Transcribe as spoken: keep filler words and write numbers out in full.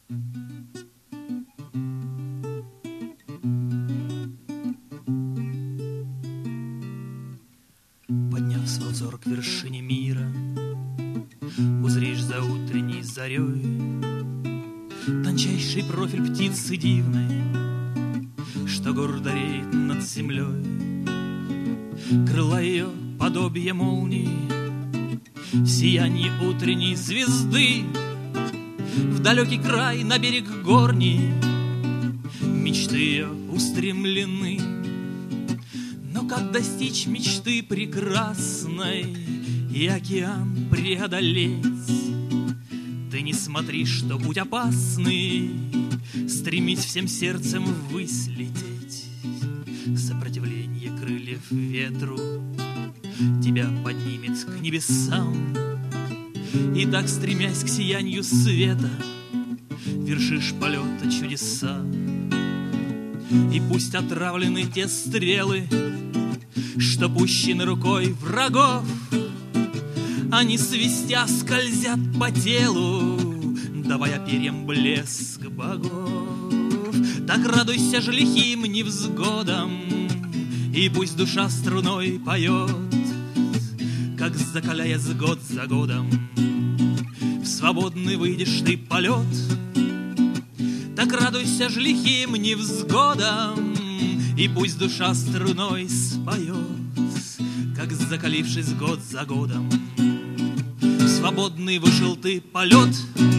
Подняв свой взор к вершине мира, узришь за утренней зарей тончайший профиль птицы дивной, что гордо реет над землей. Крыла ее подобие молнии, сияние утренней звезды. В далекий край, на берег горний, мечты ее устремлены. Но как достичь мечты прекрасной и океан преодолеть? Ты не смотри, что путь опасный, стремись всем сердцем ввысь лететь. Сопротивление крыльев ветру тебя поднимет к небесам, и так, стремясь к сиянию света, вершишь полета чудеса. И пусть отравлены те стрелы, что пущены рукой врагов, они свистя скользят по телу, давая перьям блеск богов. Так радуйся же лихим невзгодам, и пусть душа струной поет, как закаляясь год за годом, в свободный выйдешь ты полет. Так радуйся ж лихим невзгодам, и пусть душа струной споет, как закалившись год за годом, в свободный вышел ты полет.